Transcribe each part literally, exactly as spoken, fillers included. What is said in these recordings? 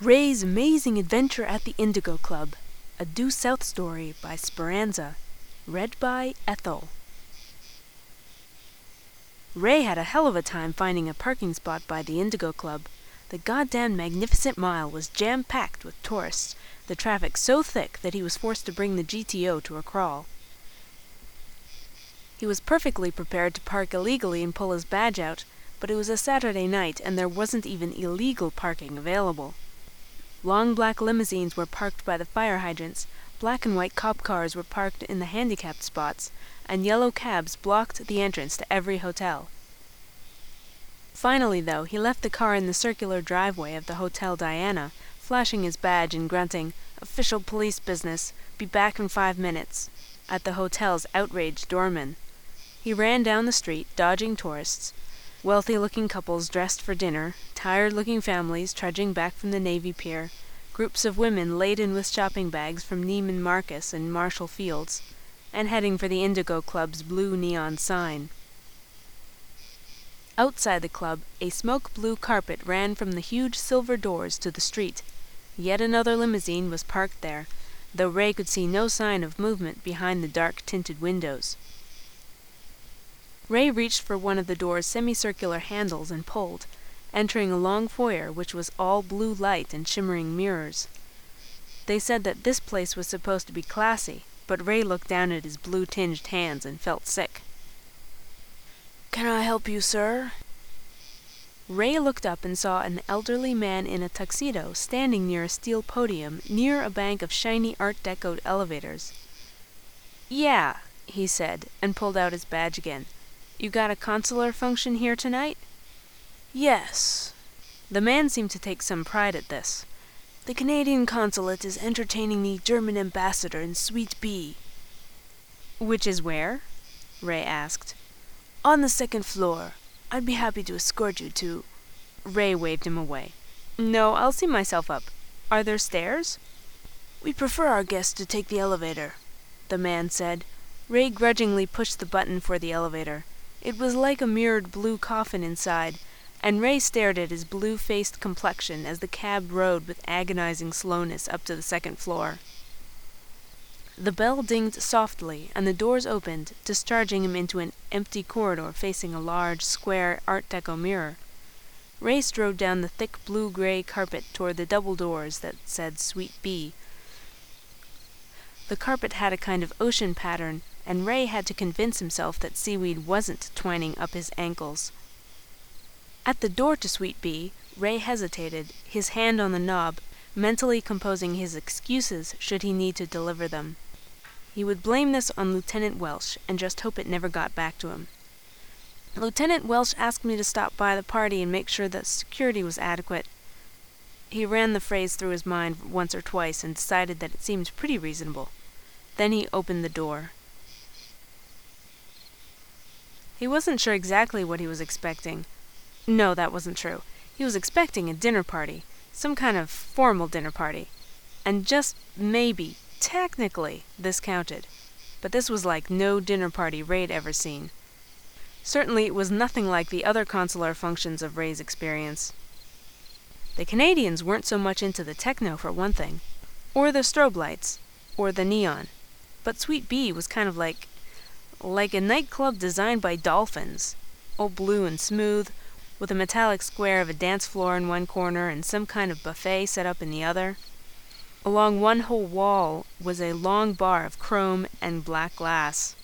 Ray's Amazing Adventure at the Indigo Club, a Due South story by Speranza, read by Ethel. Ray had a hell of a time finding a parking spot by the Indigo Club. The goddamn magnificent mile was jam-packed with tourists, the traffic so thick that he was forced to bring the G T O to a crawl. He was perfectly prepared to park illegally and pull his badge out, but it was a Saturday night and there wasn't even illegal parking available. Long black limousines were parked by the fire hydrants, black and white cop cars were parked in the handicapped spots, and yellow cabs blocked the entrance to every hotel. Finally, though, he left the car in the circular driveway of the Hotel Diana, flashing his badge and grunting, "Official police business, be back in five minutes," at the hotel's outraged doorman. He ran down the street, dodging tourists, wealthy-looking couples dressed for dinner, tired-looking families trudging back from the Navy Pier, groups of women laden with shopping bags from Neiman Marcus and Marshall Fields, and heading for the Indigo Club's blue neon sign. Outside the club, a smoke-blue carpet ran from the huge silver doors to the street. Yet another limousine was parked there, though Ray could see no sign of movement behind the dark-tinted windows. Ray reached for one of the door's semicircular handles and pulled, entering a long foyer which was all blue light and shimmering mirrors. They said that this place was supposed to be classy, but Ray looked down at his blue-tinged hands and felt sick. "Can I help you, sir?" Ray looked up and saw an elderly man in a tuxedo standing near a steel podium near a bank of shiny Art Deco elevators. "Yeah," he said, and pulled out his badge again. "You got a consular function here tonight?" "Yes." The man seemed to take some pride at this. "The Canadian consulate is entertaining the German ambassador in Suite B." "Which is where?" Ray asked. "On the second floor. I'd be happy to escort you to—" Ray waved him away. "No, I'll see myself up. Are there stairs?" "We prefer our guests to take the elevator," the man said. Ray grudgingly pushed the button for the elevator. It was like a mirrored blue coffin inside, and Ray stared at his blue-faced complexion as the cab rode with agonizing slowness up to the second floor. The bell dinged softly, and the doors opened, discharging him into an empty corridor facing a large, square Art Deco mirror. Ray strode down the thick blue-gray carpet toward the double doors that said Suite B. The carpet had a kind of ocean pattern, and Ray had to convince himself that seaweed wasn't twining up his ankles. At the door to Suite B, Ray hesitated, his hand on the knob, mentally composing his excuses should he need to deliver them. He would blame this on Lieutenant Welsh and just hope it never got back to him. "Lieutenant Welsh asked me to stop by the party and make sure that security was adequate." He ran the phrase through his mind once or twice and decided that it seemed pretty reasonable. Then he opened the door. He wasn't sure exactly what he was expecting. No, that wasn't true. He was expecting a dinner party, some kind of formal dinner party. And just maybe, technically, this counted. But this was like no dinner party Ray'd ever seen. Certainly it was nothing like the other consular functions of Ray's experience. The Canadians weren't so much into the techno, for one thing, or the strobe lights, or the neon. But Suite B was kind of like, like a nightclub designed by dolphins, all blue and smooth, with a metallic square of a dance floor in one corner and some kind of buffet set up in the other. Along one whole wall was a long bar of chrome and black glass.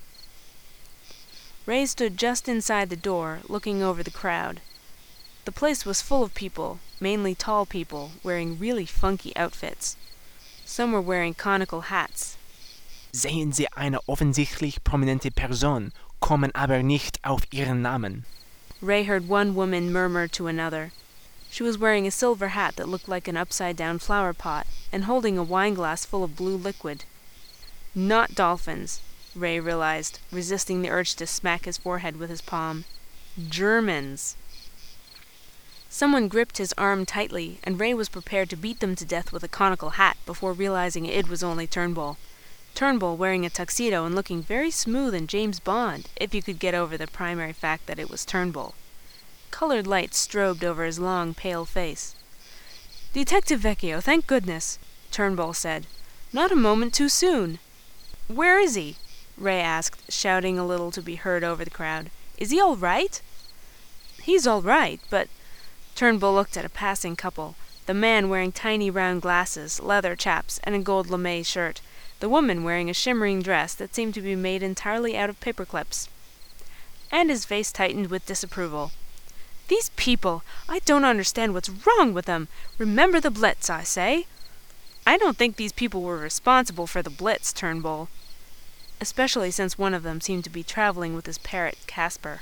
Ray stood just inside the door, looking over the crowd. The place was full of people, mainly tall people, wearing really funky outfits. Some were wearing conical hats. "Sehen Sie eine offensichtlich prominente Person, kommen aber nicht auf Ihren Namen." Ray heard one woman murmur to another. She was wearing a silver hat that looked like an upside-down flower pot, and holding a wineglass full of blue liquid. Not dolphins, Ray realized, resisting the urge to smack his forehead with his palm. Germans. Someone gripped his arm tightly, and Ray was prepared to beat them to death with a conical hat before realizing it was only Turnbull. Turnbull wearing a tuxedo and looking very smooth and James Bond, if you could get over the primary fact that it was Turnbull. Colored lights strobed over his long, pale face. Detective Vecchio, thank goodness, Turnbull said. Not a moment too soon. Where is he? Ray asked, shouting a little to be heard over the crowd. Is he all right? He's all right, but... Turnbull looked at a passing couple, the man wearing tiny round glasses, leather chaps, and a gold lame shirt, the woman wearing a shimmering dress that seemed to be made entirely out of paper clips. And his face tightened with disapproval. These people, I don't understand what's wrong with them. Remember the Blitz, I say. I don't think these people were responsible for the Blitz, Turnbull. Especially since one of them seemed to be traveling with his parrot, Casper.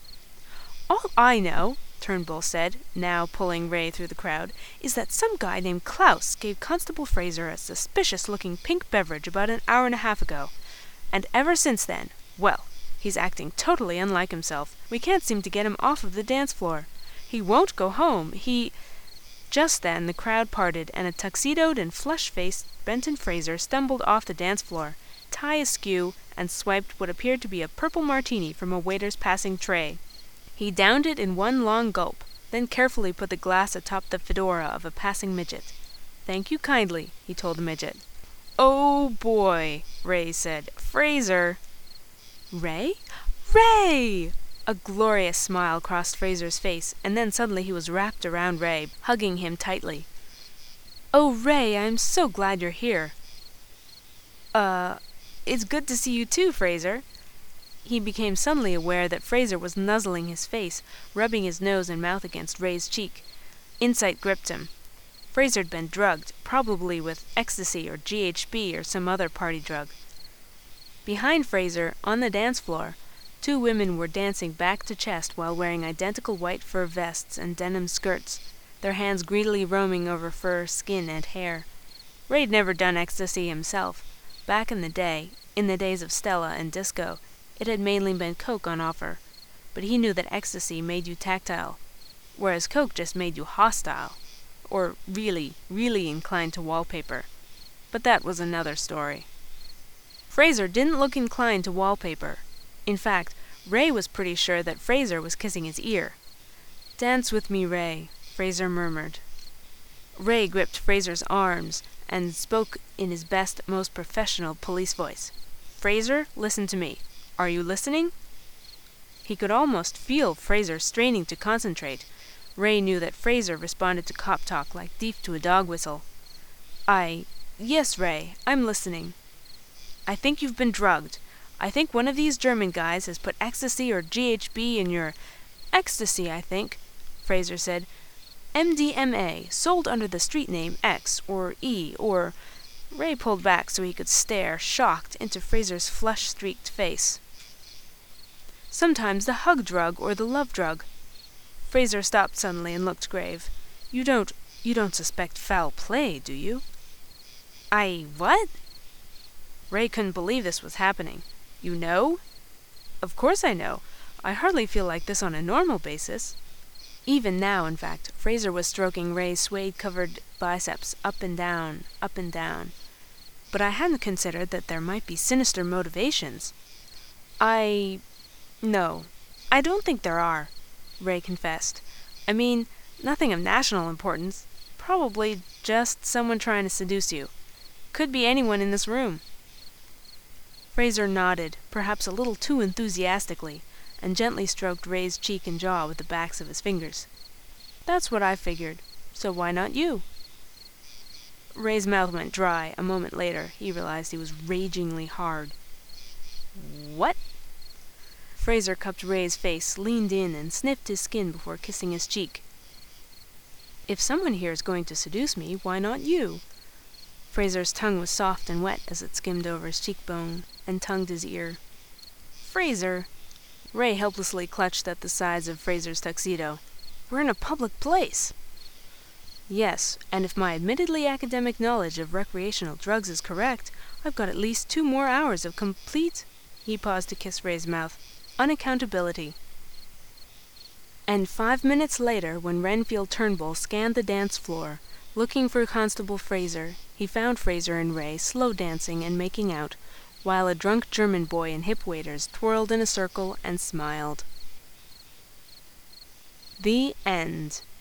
All I know, Turnbull said, now pulling Ray through the crowd, is that some guy named Klaus gave Constable Fraser a suspicious-looking pink beverage about an hour and a half ago. And ever since then, well, he's acting totally unlike himself. We can't seem to get him off of the dance floor. He won't go home. He... Just then the crowd parted, and a tuxedoed and flush-faced Benton Fraser stumbled off the dance floor, tie askew, and swiped what appeared to be a purple martini from a waiter's passing tray. He downed it in one long gulp, then carefully put the glass atop the fedora of a passing midget. Thank you kindly, he told the midget. Oh boy, Ray said. Fraser. Ray? Ray! A glorious smile crossed Fraser's face, and then suddenly he was wrapped around Ray, hugging him tightly. Oh, Ray, I'm so glad you're here. Uh, it's good to see you too, Fraser. He became suddenly aware that Fraser was nuzzling his face, rubbing his nose and mouth against Ray's cheek. Insight gripped him. Fraser'd been drugged, probably with ecstasy or G H B or some other party drug. Behind Fraser, on the dance floor, two women were dancing back to chest while wearing identical white fur vests and denim skirts, their hands greedily roaming over fur, skin, and hair. Ray'd never done ecstasy himself. Back in the day, in the days of Stella and disco, it had mainly been coke on offer, but he knew that ecstasy made you tactile, whereas coke just made you hostile, or really, really inclined to wallpaper. But that was another story. Fraser didn't look inclined to wallpaper. In fact, Ray was pretty sure that Fraser was kissing his ear. Dance with me, Ray, Fraser murmured. Ray gripped Fraser's arms and spoke in his best, most professional police voice. Fraser, listen to me. Are you listening? He could almost feel Fraser straining to concentrate. Ray knew that Fraser responded to cop talk like thief to a dog whistle. I... Yes, Ray, I'm listening. I think you've been drugged. I think one of these German guys has put ecstasy or G H B in your... Ecstasy, I think, Fraser said. M D M A, sold under the street name X or E or... Ray pulled back so he could stare, shocked, into Fraser's flush-streaked face. Sometimes the hug drug or the love drug. Fraser stopped suddenly and looked grave. You don't... you don't suspect foul play, do you? I... what? Ray couldn't believe this was happening. You know? Of course I know. I hardly feel like this on a normal basis. Even now, in fact, Fraser was stroking Ray's suede-covered biceps up and down, up and down. But I hadn't considered that there might be sinister motivations. I... No, I don't think there are, Ray confessed. I mean, nothing of national importance. Probably just someone trying to seduce you. Could be anyone in this room. Fraser nodded, perhaps a little too enthusiastically, and gently stroked Ray's cheek and jaw with the backs of his fingers. That's what I figured, so why not you? Ray's mouth went dry. A moment later, he realized he was ragingly hard. What? Fraser cupped Ray's face, leaned in, and sniffed his skin before kissing his cheek. If someone here is going to seduce me, why not you? Fraser's tongue was soft and wet as it skimmed over his cheekbone and tongued his ear. Fraser! Ray helplessly clutched at the sides of Fraser's tuxedo. We're in a public place. Yes, and if my admittedly academic knowledge of recreational drugs is correct, I've got at least two more hours of complete... He paused to kiss Ray's mouth. Unaccountability. And five minutes later, when Renfield Turnbull scanned the dance floor, looking for Constable Fraser, he found Fraser and Ray slow dancing and making out, while a drunk German boy in hip waders twirled in a circle and smiled. The end.